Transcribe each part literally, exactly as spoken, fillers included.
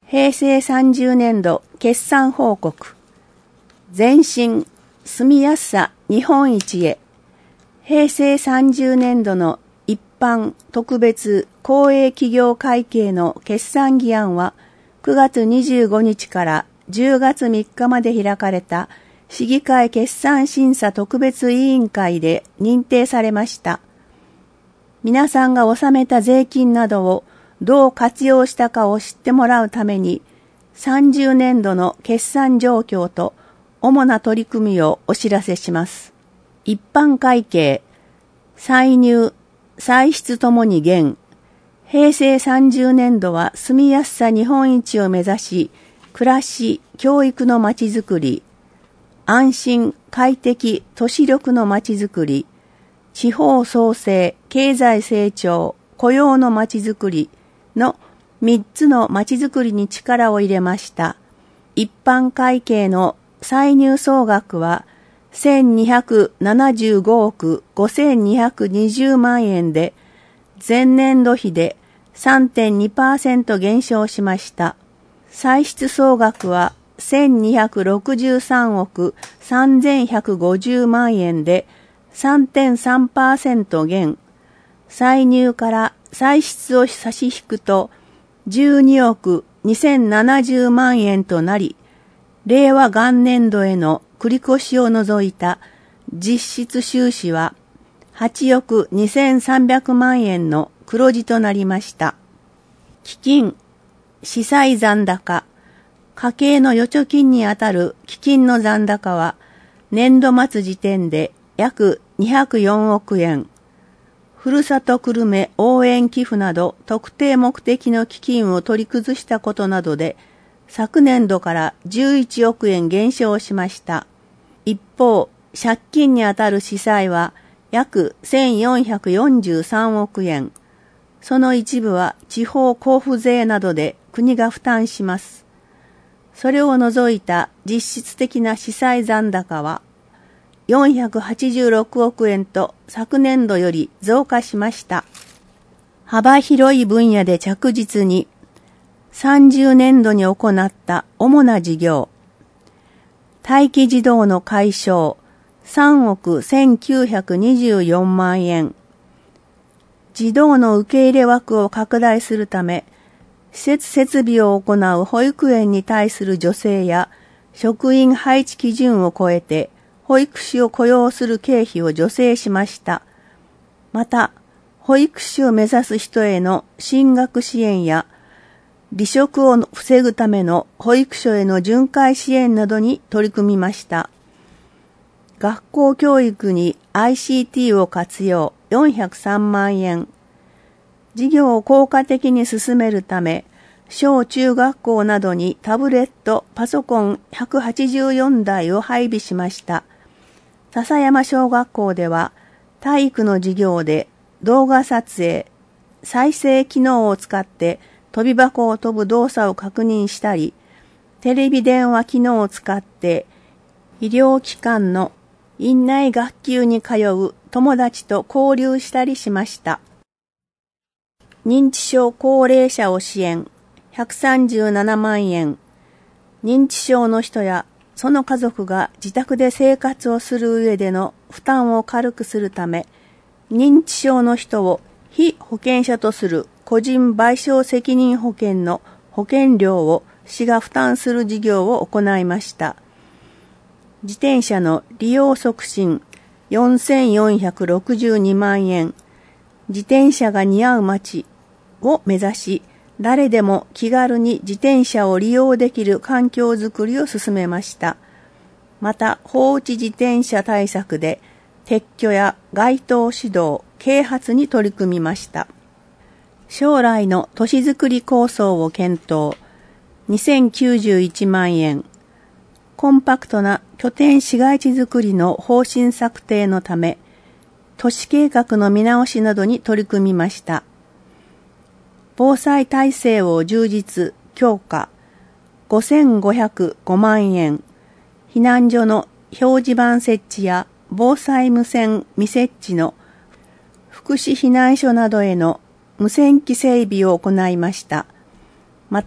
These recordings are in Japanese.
へいせいさんじゅうねんど決算報告。前進、住みやすさ日本一へ。へいせいさんじゅうねんどの一般特別公営企業会計の決算議案はくがつにじゅうごにちからじゅうがつみっかまで開かれた市議会決算審査特別委員会で認定されました。皆さんが納めた税金などをどう活用したかを知ってもらうために、さんじゅうねんどの決算状況と主な取り組みをお知らせします。一般会計、歳入、歳出ともに減。へいせいさんじゅうねんどは住みやすさ日本一を目指し、暮らし、教育のまちづくり、安心、快適、都市力のまちづくり、地方創生、経済成長、雇用のまちづくりのみっつのまちづくりに力を入れました。一般会計の歳入総額はせんにひゃくななじゅうごおくごせんにひゃくにじゅうまんえんで、前年度比で さんてんにパーセント 減少しました。歳出総額はせんにひゃくろくじゅうさんおくさんぜんひゃくごじゅうまんえんで さんてんさんパーセント 減。歳入から歳出を差し引くとじゅうにおくにせんななじゅうまんえんとなり、令和元年度への繰越を除いた実質収支ははちおくにせんさんびゃくまんえんの黒字となりました。基金、資産残高、家計の預貯金にあたる基金の残高は年度末時点で約にひゃくよんおくえん。ふるさと久留米応援寄付など特定目的の基金を取り崩したことなどで昨年度からじゅういちおくえん減少しました。一方、借金にあたる資産は約せんよんひゃくよんじゅうさんおくえん。その一部は地方交付税などで国が負担します。それを除いた実質的な資産残高はよんひゃくはちじゅうろくおくえんと昨年度より増加しました。幅広い分野で着実にさんじゅうねんどに行った主な事業。待機児童の解消さんおくせんきゅうひゃくにじゅうよんまんえん。児童の受け入れ枠を拡大するため、施設設備を行う保育園に対する助成や職員配置基準を超えて保育士を雇用する経費を助成しました。また、保育士を目指す人への進学支援や離職を防ぐための保育所への巡回支援などに取り組みました。学校教育に アイシーティー を活用よんひゃくさんまんえん。事業を効果的に進めるため、小中学校などにタブレット、パソコンひゃくはちじゅうよんだいを配備しました。笹山小学校では体育の授業で動画撮影、再生機能を使って飛び箱を飛ぶ動作を確認したり、テレビ電話機能を使って医療機関の院内学級に通う友達と交流したりしました。認知症高齢者を支援ひゃくさんじゅうななまんえん。認知症の人やその家族が自宅で生活をする上での負担を軽くするため、認知症の人を被保険者とする個人賠償責任保険の保険料を市が負担する事業を行いました。自転車の利用促進よんせんよんひゃくろくじゅうにまんえん。自転車が似合う街を目指し、誰でも気軽に自転車を利用できる環境づくりを進めました。また、放置自転車対策で撤去や街頭指導、啓発に取り組みました。将来の都市づくり構想を検討にせんきゅうじゅういちまんえん。コンパクトな拠点市街地づくりの方針策定のため、都市計画の見直しなどに取り組みました。防災体制を充実、強化、ごせんごひゃくごまんえん。避難所の表示板設置や防災無線未設置の福祉避難所などへの無線機整備を行いました。また、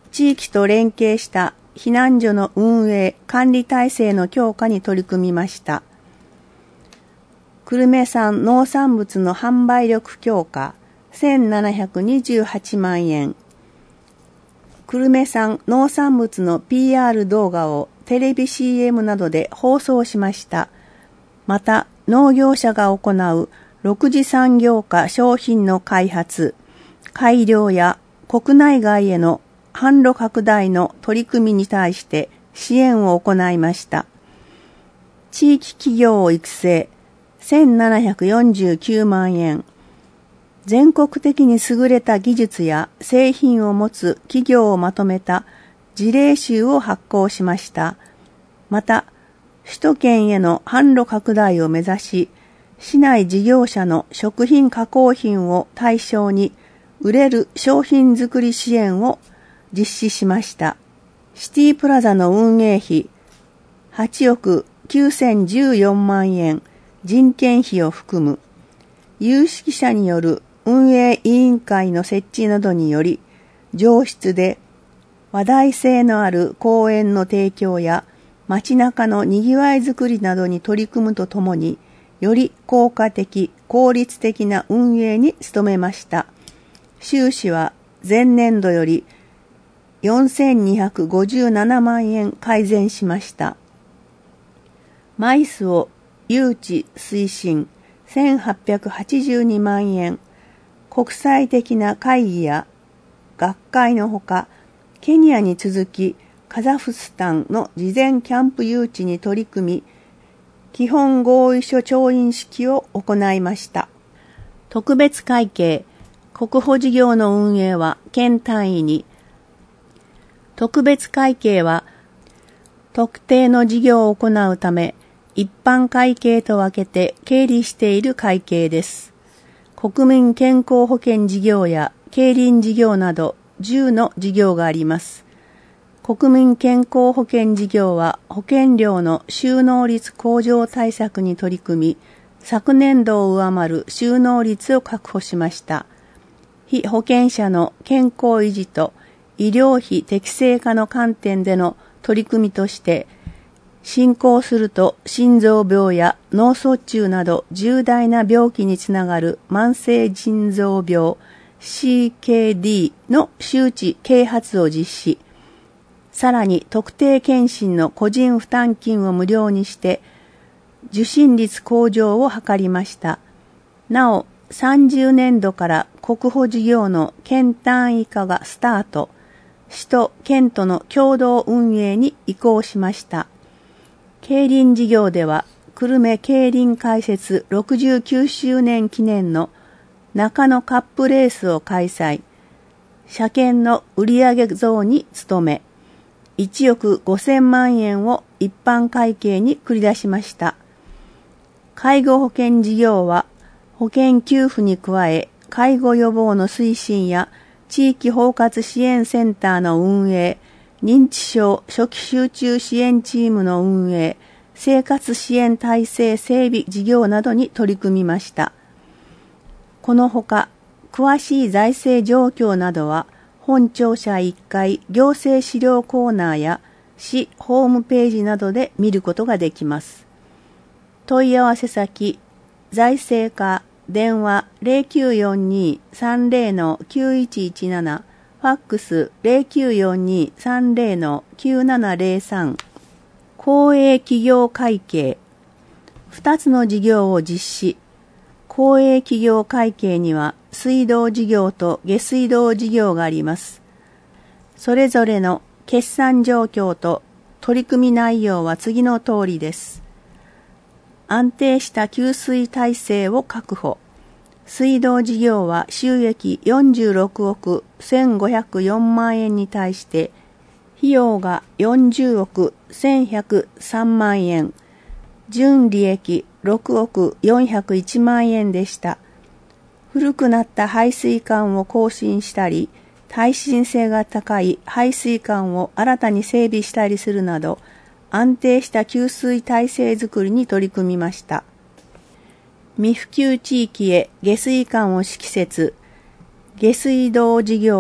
地域と連携した避難所の運営・管理体制の強化に取り組みました。久留米産農産物の販売力強化、せんななひゃくにじゅうはちまんえん。久留米産農産物の ピーアール 動画をテレビ シーエム などで放送しました。また、農業者が行う六次産業化商品の開発、改良や国内外への販路拡大の取り組みに対して支援を行いました。地域企業を育成、せんななひゃくよんじゅうきゅうまんえん。全国的に優れた技術や製品を持つ企業をまとめた事例集を発行しました。また、首都圏への販路拡大を目指し、市内事業者の食品加工品を対象に売れる商品作り支援を実施しました。シティプラザの運営費はちおくきゅうせんじゅうよんまんえん、人件費を含む有識者による運営委員会の設置などにより、上質で話題性のある公園の提供や街中のにぎわいづくりなどに取り組むとともに、より効果的、効率的な運営に努めました。収支は前年度よりよんせんにひゃくごじゅうななまんえん改善しました。マイスを誘致推進せんはっぴゃくはちじゅうにまんえん、国際的な会議や学会のほか、ケニアに続きカザフスタンの事前キャンプ誘致に取り組み、基本合意書調印式を行いました。特別会計、国保事業の運営は県単位に、特別会計は特定の事業を行うため、一般会計と分けて経理している会計です。国民健康保険事業や競輪事業などじゅうの事業があります。国民健康保険事業は保険料の収納率向上対策に取り組み、昨年度を上回る収納率を確保しました。被保険者の健康維持と医療費適正化の観点での取り組みとして、進行すると心臓病や脳卒中など重大な病気につながる慢性腎臓病 シーケーディー の周知啓発を実施。さらに特定健診の個人負担金を無料にして受診率向上を図りました。なお、さんじゅうねんどから国保事業の県単位化がスタート。市と県との共同運営に移行しました。競輪事業では、久留米競輪開設ろくじゅうきゅうしゅうねん記念の中野カップレースを開催。車検の売上増に努め、いちおくごせんまんえんを一般会計に繰り出しました。介護保険事業は、保険給付に加え、介護予防の推進や地域包括支援センターの運営、認知症初期集中支援チームの運営、生活支援体制整備事業などに取り組みました。このほか、詳しい財政状況などは、本庁舎いっかい行政資料コーナーや市ホームページなどで見ることができます。問い合わせ先、財政課、電話 ゼロきゅうよんに さんゼロ きゅういちいちなな、ファックス ゼロきゅうよんに さんゼロ きゅうななゼロさん、公営企業会計、ふたつの事業を実施。公営企業会計には水道事業と下水道事業があります。それぞれの決算状況と取り組み内容は次の通りです。安定した給水体制を確保。水道事業は収益よんじゅうろくおくせんごひゃくよんまんえんに対して、費用がよんじゅうおくせんひゃくさんまんえん、純利益ろくおくよんひゃくいちまんえんでした。古くなった排水管を更新したり、耐震性が高い排水管を新たに整備したりするなど、安定した給水体制づくりに取り組みました。未普及地域へ下水管を敷設。下水道事業は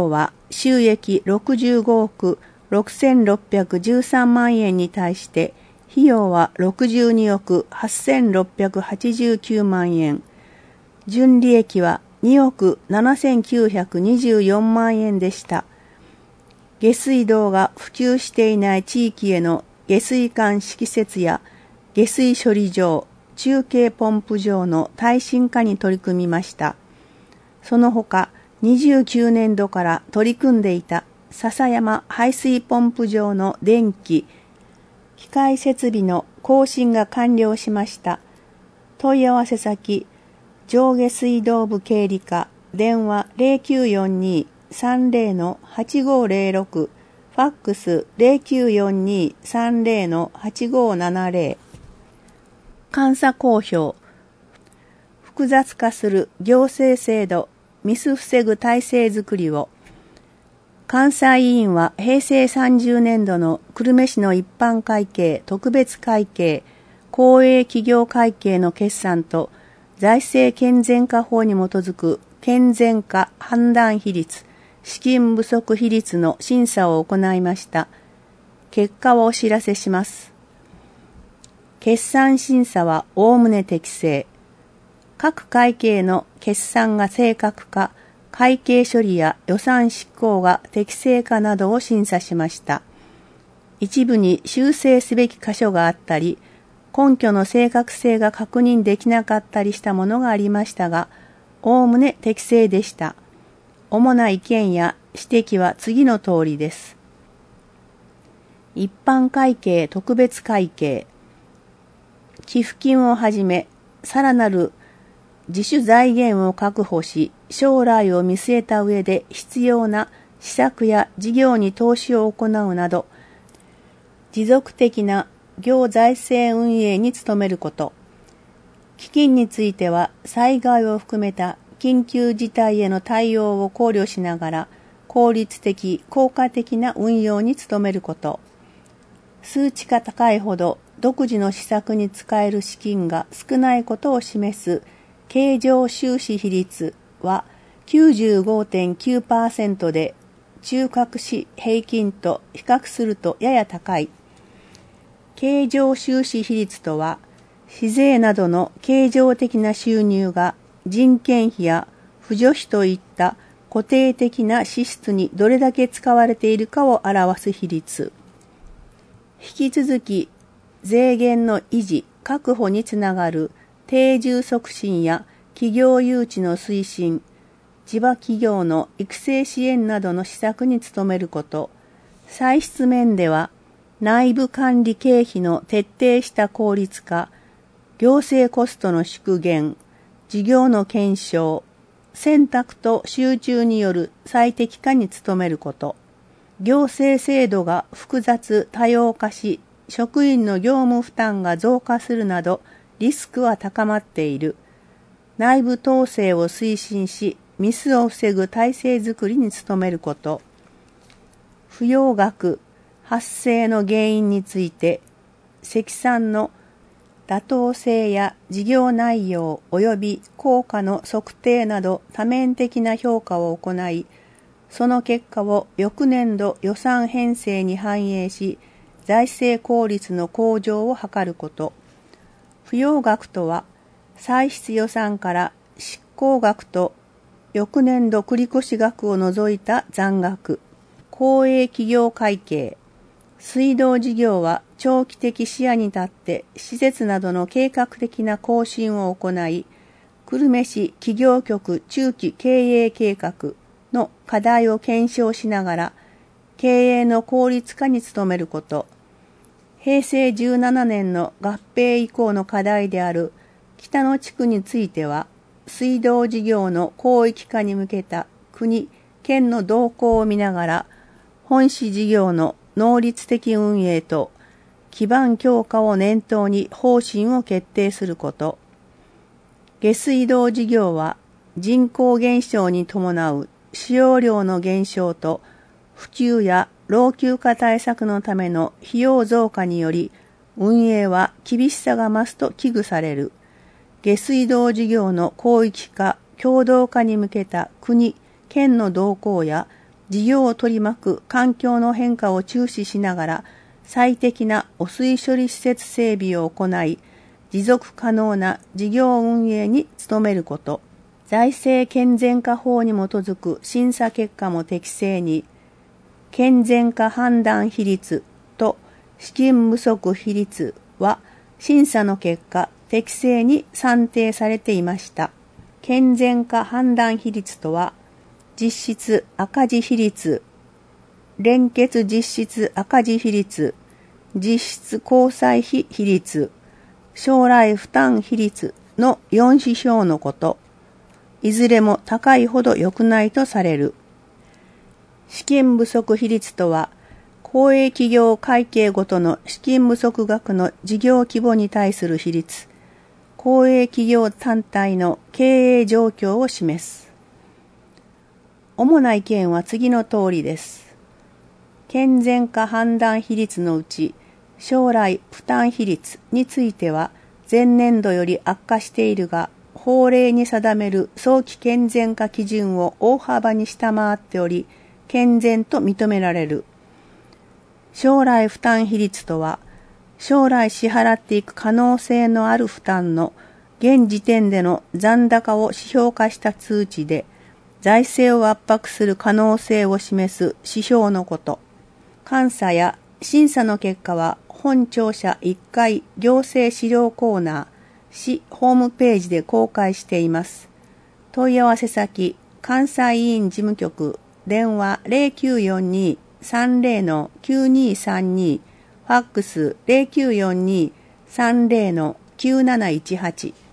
収益ろくじゅうごおくろくせんろっぴゃくじゅうさんまんえんに対して費用はろくじゅうにおくはっせんろっぴゃくはちじゅうきゅうまんえん、純利益はにおくななせんきゅうひゃくにじゅうよんまんえんでした。下水道が普及していない地域への下水管敷設や下水処理場、中継ポンプ場の耐震化に取り組みました。その他、にじゅうきゅうねんどから取り組んでいた笹山排水ポンプ場の電気、機械設備の更新が完了しました。問い合わせ先、上下水道部経理課、電話 ゼロきゅうよんに さんゼロ はちごゼロろく、ファックス ゼロきゅうよんに さんゼロ はちごななゼロ。監査公表。複雑化する行政制度、ミス防ぐ体制づくりを。監査委員は平成さんじゅうねんどの久留米市の一般会計、特別会計、公営企業会計の決算と財政健全化法に基づく健全化判断比率、資金不足比率の審査を行いました。結果をお知らせします。決算審査はおおむね適正。各会計の決算が正確か、会計処理や予算執行が適正かなどを審査しました。一部に修正すべき箇所があったり、根拠の正確性が確認できなかったりしたものがありましたが、おおむね適正でした。主な意見や指摘は次の通りです。一般会計特別会計。寄付金をはじめ、さらなる自主財源を確保し、将来を見据えた上で必要な施策や事業に投資を行うなど、持続的な行財政運営に努めること。基金については、災害を含めた緊急事態への対応を考慮しながら、効率的、効果的な運用に努めること。数値が高いほど、独自の施策に使える資金が少ないことを示す経常収支比率は きゅうじゅうごてんきゅうパーセント で中核市平均と比較するとやや高い。経常収支比率とは、市税などの経常的な収入が人件費や扶助費といった固定的な支出にどれだけ使われているかを表す比率。引き続き、税源の維持・確保につながる定住促進や企業誘致の推進、地場企業の育成支援などの施策に努めること、歳出面では内部管理経費の徹底した効率化、行政コストの縮減、事業の検証、選択と集中による最適化に努めること、行政制度が複雑多様化し、職員の業務負担が増加するなどリスクは高まっている。内部統制を推進し、ミスを防ぐ体制づくりに努めること。不用額発生の原因について、積算の妥当性や事業内容及び効果の測定など多面的な評価を行い、その結果を翌年度予算編成に反映し、財政効率の向上を図ること。不用額とは、歳出予算から執行額と翌年度繰越額を除いた残額。公営企業会計。水道事業は長期的視野に立って施設などの計画的な更新を行い、久留米市企業局中期経営計画の課題を検証しながら、経営の効率化に努めること。平成じゅうななねんの合併以降の課題である北野地区については、水道事業の広域化に向けた国、県の動向を見ながら、本市事業の能率的運営と基盤強化を念頭に方針を決定すること。下水道事業は人口減少に伴う使用量の減少と普及や老朽化対策のための費用増加により運営は厳しさが増すと危惧される。下水道事業の広域化、共同化に向けた国、県の動向や事業を取り巻く環境の変化を注視しながら最適な汚水処理施設整備を行い、持続可能な事業運営に努めること。財政健全化法に基づく審査結果も適正に、健全化判断比率と資金不足比率は審査の結果適正に算定されていました。健全化判断比率とは、実質赤字比率、連結実質赤字比率、実質交際費比率、将来負担比率のよん指標のこと。いずれも高いほど良くないとされる。資金不足比率とは、公営企業会計ごとの資金不足額の事業規模に対する比率、公営企業単体の経営状況を示す。主な意見は次の通りです。健全化判断比率のうち、将来負担比率については、前年度より悪化しているが、法令に定める早期健全化基準を大幅に下回っており、健全と認められる。将来負担比率とは、将来支払っていく可能性のある負担の現時点での残高を指標化した通知で、財政を圧迫する可能性を示す指標のこと。監査や審査の結果は本庁舎いっかい行政資料コーナー、市ホームページで公開しています。問い合わせ先、監査委員事務局、電話 ゼロきゅうよんに さんゼロ きゅうにさんに、ファックス ゼロきゅうよんに さんゼロ きゅうなないちはち。